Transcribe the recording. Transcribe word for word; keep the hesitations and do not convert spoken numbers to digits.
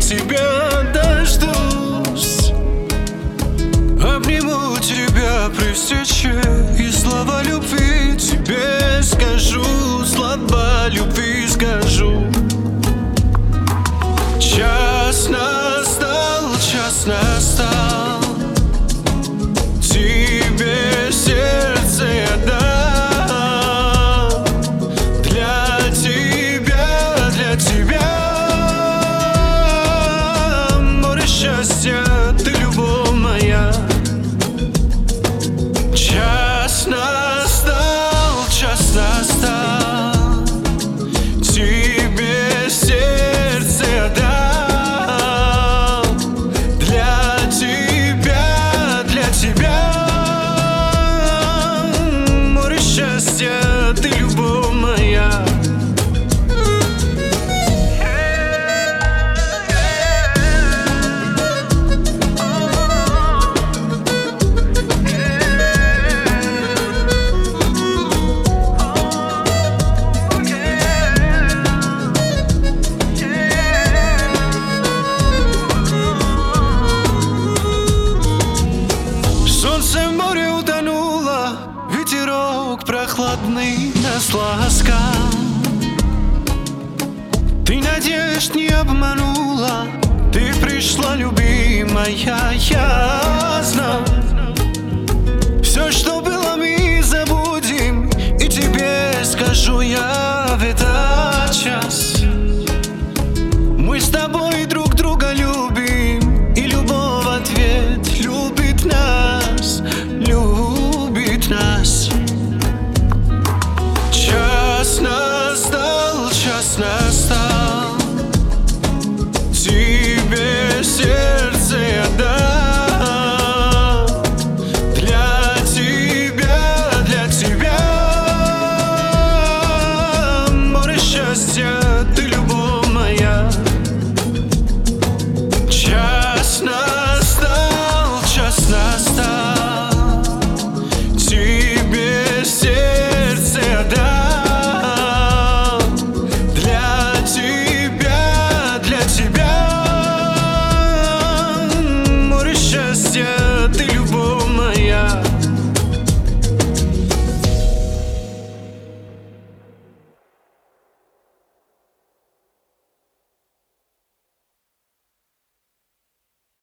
тебя дождусь. Обниму тебя при встрече и слова любви тебе скажу, слова любви скажу. Час настал, час настал, тебе сердце отдам. Для тебя, для тебя море счастья, ты любовь моя. Час настал, час настал, тебе сердце отдам. Для тебя, для тебя море счастья, ты любовь моя. Солнце в море утонуло, ветерок прохладный нас ласкал. Ты надежд не обманула, ты пришла, любимая, я знал. Все, что было, мы забудем, и тебе скажу я.